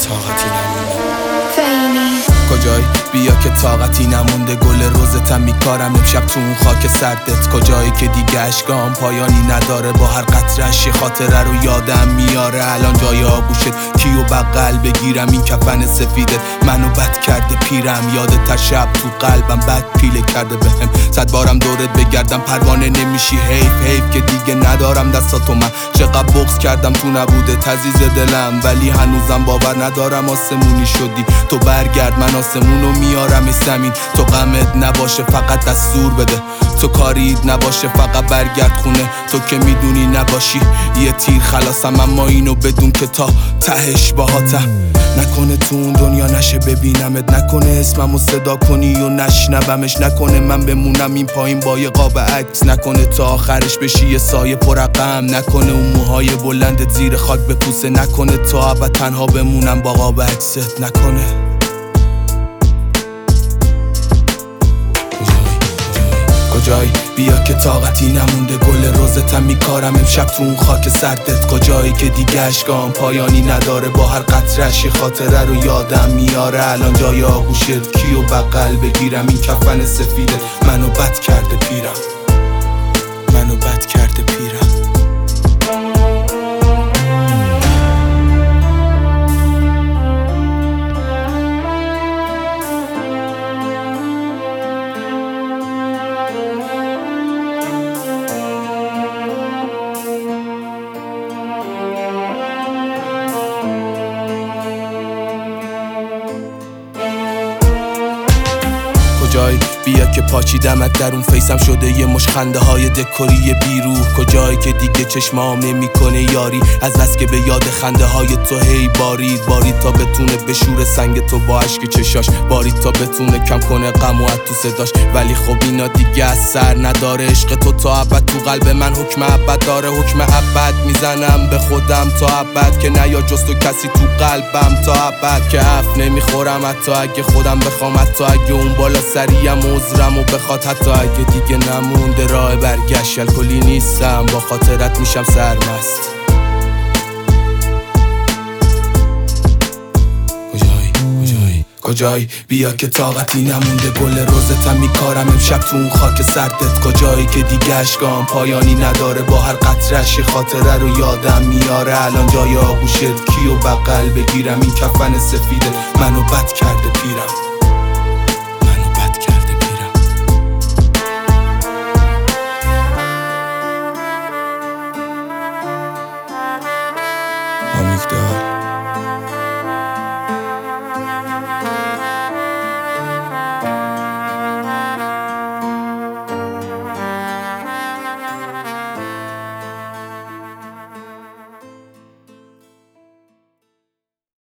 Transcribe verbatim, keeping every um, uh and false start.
طاقتی نمونده. فینی کجای بیا که طاقتی نمونده، گل روزتم میکارم امشب تو اون خاک سردت. کجایی که دیگه اشکام پایانی نداره، با هر قطره‌اش یه خاطره رو یادم میاره. الان جای آغوشت کیو بغل بگیرم، این کفن سفیدت منو بد کرده پیرم. یادت شب تو قلبم بد پیله کرده بهم، صد بارم دورت بگردم پروانه نمیشی. حیف حیف که دیگه ندارم دستاتو، من چقدر بغض کردم تو نبوده عزیز دلم، ولی هنوزم باور ندارم آسمونی شدی. تو برگرد من آسمونو میارم زمین، تو غمت نباشه فقط دستور بده، تو کارید نباشه فقط برگرد خونه. تو که میدونی نباشی یه تیر خلاصم، اما اینو بدون که تا تهش باهاتم. نکنه تو اون دنیا نشه ببینمت، نکنه اسممو صدا کنی و نشنومش، نکنه من بمونم این پایین با یه قاب عکس، نکنه تا آخرش بشی یه سایه پررقم، نکنه اون موهای بلندت زیر خاک بپوسه، نکنه تا ابد تنها بمونم با قاب عکست، نکنه. کجایی بیا که طاقتی نمونده، گل روزتم میکارم امشب تو اون خاک سردت. کجایی که دیگه اشکام پایانی نداره، با هر قطره‌اش یه خاطره رو یادم میاره. الان جای آغوشت کیو بغل بگیرم، این کفن سفیدت منو بد کرده پیرم، منو بد کرده پیرم. کجایی بیا که پاچیدمت در اون فیسم شده یه مش خنده های دکوری بیروح. کجایی که دیگه چشمام نمیکنه یاری، از دست که به یاد خنده های تو هی بارید بارید تا بتونه بشور سنگ تو با عشق چشاش، بارید تا بتونه کم کنه غم و تو صداش. ولی خب اینا دیگه از سر نداره، عشق تو تا ابد تو قلب من حکم ابد داره. حکم ابد میزنم به خودم تا ابد، که نیا جز تو کسی تو قلبم تا ابد، که حرف نمیخورم حتی اگه خودم بخوام، حتی اگه اون بالا سریم عذرم و بخواد، حتی اگه دیگه نمونده راه برگشت. الکلی نیستم با خاطرت میشم سرمست. کجایی کجایی کجایی بیا که طاقتی نمونده، گل روزتم میکارم امشب تو اون خاک سردت. کجایی که دیگه اشکام پایانی نداره، با هر قطره‌اش یه خاطره رو یادم میاره. الان جای آغوشت کیو بغل بگیرم، این کفن سفیدت منو بد کرده پیرم. Amigdala.